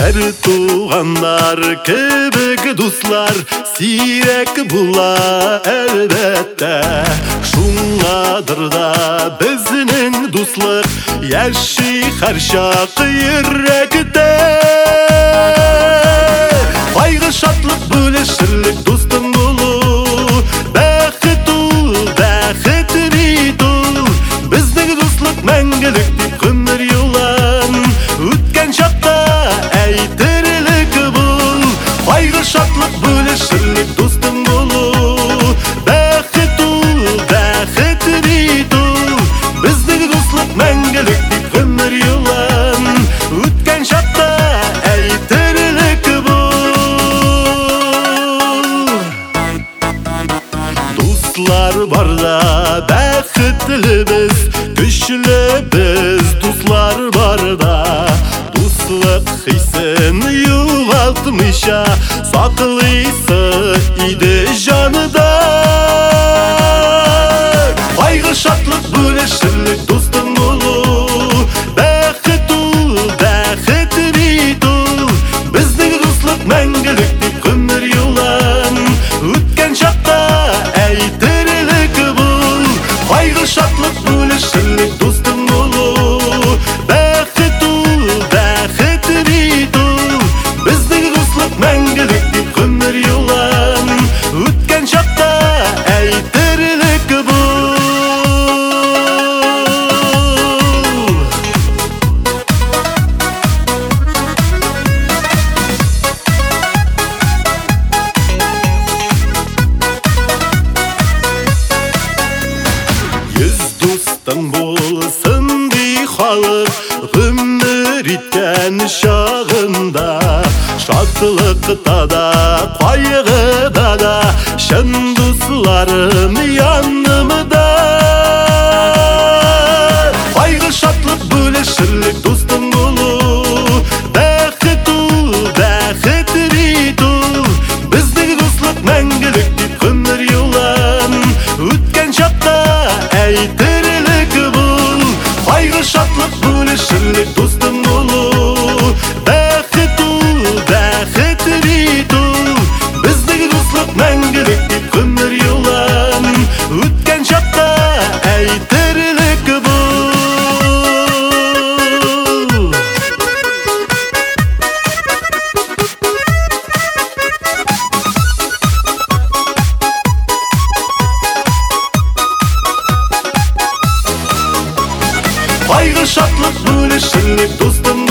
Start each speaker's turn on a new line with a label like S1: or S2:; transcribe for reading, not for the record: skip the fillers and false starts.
S1: Бір туғандар кебек дуслар сирек була әлбәттә. Шуңадыр да безнең дуслык яши һәрчак йөрәктә. Кайгы шатлык бүлешерлек дустың булу, бәхет ул, бәхет бит ул. Безнең дуслык мәңгелек дип гомер юлан үткән чакта әйтерлек бул. Кайгы шатлык бүлешерлек дустың булу, бәхет ул, бәхет бит ул. Безнең дуслык мәңгелек дип гомер юлан үткән чакта әйтерлек бул. Дуслар барда бәхетлебез, көчлебез. Дуслар барда дуслык хисен югалтмыйча саклыйсы иде җаныда. Кайгы шатлык бүлешерлек дустың булу, бәхет ул, бәхет бит ул. Безнең дуслык мәңгелек дип гомер юлан үткән чакта әйтерлек бул. Кайгы шатлык бүлешерлек дустың булу, бәхет ул, бәхет бит ул. Безнең дуслык мәңгелек дип гомер юлан үткән чакта әйтерлек бул. Йөз дустың булсын ди халык гомер иткән чагында. Шатлыкта да, кайгыда да чын дусларым янымда. Кайгы шатлык бүлешерлек дустың булу, бәхет ул, бәхет бит ул. Безнең дуслык мәңгелек дип гомер юлан үткән чакта әйтерлек бул. Кайгы шатлык бүлешерлек дустың булу, бәхет ул, бәхет бит ул. Безнең дуслык мәңгелек дип гомер юлан үткән чакта әйтерлек бул. Кайгы шатлык бүлешерлек дустың